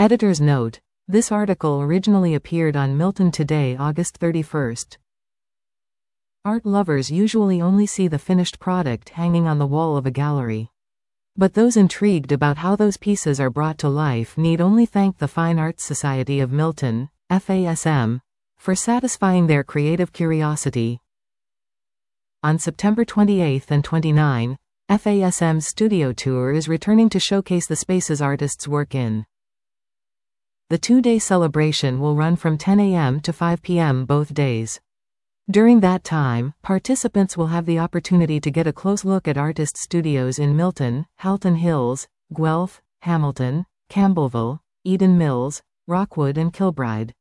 Editor's note: this article originally appeared on Milton Today, August 31st. Art lovers usually only see the finished product hanging on the wall of a gallery. But those intrigued about how those pieces are brought to life need only thank the Fine Arts Society of Milton, FASM, for satisfying their creative curiosity. On September 28 and 29, FASM's studio tour is returning to showcase the spaces artists work in. The two-day celebration will run from 10 a.m. to 5 p.m. both days. During that time, participants will have the opportunity to get a close look at artist studios in Milton, Halton Hills, Guelph, Hamilton, Campbellville, Eden Mills, Rockwood and Kilbride.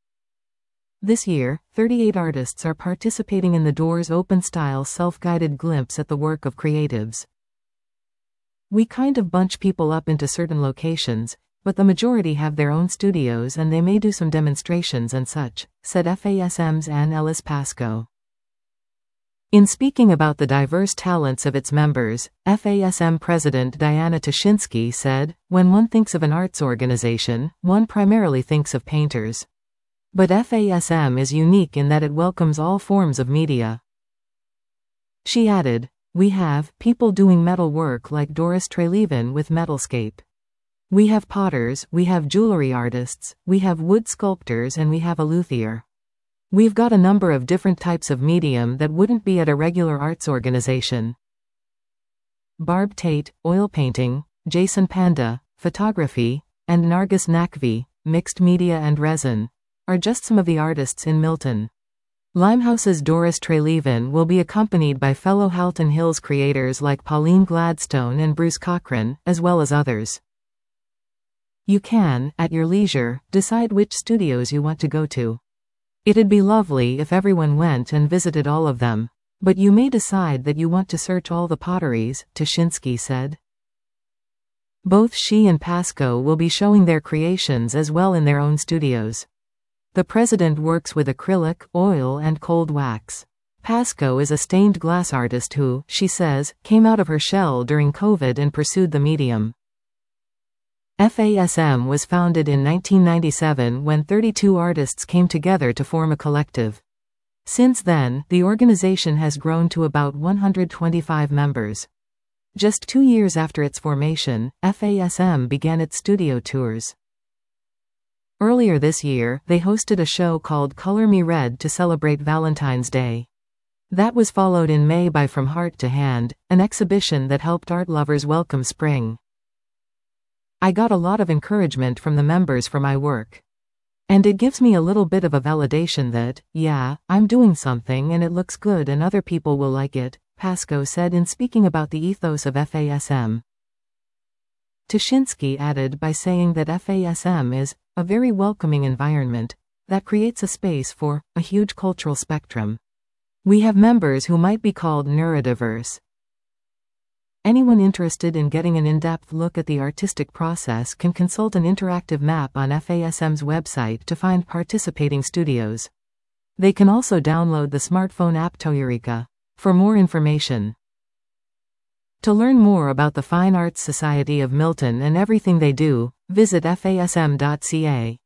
This year, 38 artists are participating in the Doors open-style self-guided glimpse at the work of creatives. We kind of bunch people up into certain locations, but the majority have their own studios and they may do some demonstrations and such, said FASM's Anne Ellis Pascoe. In speaking about the diverse talents of its members, FASM President Diana Toshinsky said, "When one thinks of an arts organization, one primarily thinks of painters. But FASM is unique in that it welcomes all forms of media." She added, "We have people doing metal work like Doris Treleaven with Metalscape. We have potters, we have jewelry artists, we have wood sculptors and we have a luthier. We've got a number of different types of medium that wouldn't be at a regular arts organization." Barb Tate, oil painting, Jason Panda, photography, and Nargis Naqvi, mixed media and resin, are just some of the artists in Milton. Limehouse's Doris Treleaven will be accompanied by fellow Halton Hills creators like Pauline Gladstone and Bruce Cochran, as well as others. You can, at your leisure, decide which studios you want to go to. It'd be lovely if everyone went and visited all of them, but you may decide that you want to search all the potteries, Toshinsky said. Both she and Pascoe will be showing their creations as well in their own studios. The president works with acrylic, oil and cold wax. Pascoe is a stained glass artist who, she says, came out of her shell during COVID and pursued the medium. FASM was founded in 1997 when 32 artists came together to form a collective. Since then, the organization has grown to about 125 members. Just 2 years after its formation, FASM began its studio tours. Earlier this year, they hosted a show called Color Me Red to celebrate Valentine's Day. That was followed in May by From Heart to Hand, an exhibition that helped art lovers welcome spring. "I got a lot of encouragement from the members for my work. And it gives me a little bit of a validation that, yeah, I'm doing something and it looks good and other people will like it," Pascoe said in speaking about the ethos of FASM. Toshinsky added by saying that FASM is a very welcoming environment that creates a space for a huge cultural spectrum. We have members who might be called neurodiverse. Anyone interested in getting an in-depth look at the artistic process can consult an interactive map on FASM's website to find participating studios. They can also download the smartphone app Toyureka for more information. To learn more about the Fine Arts Society of Milton and everything they do, visit fasm.ca.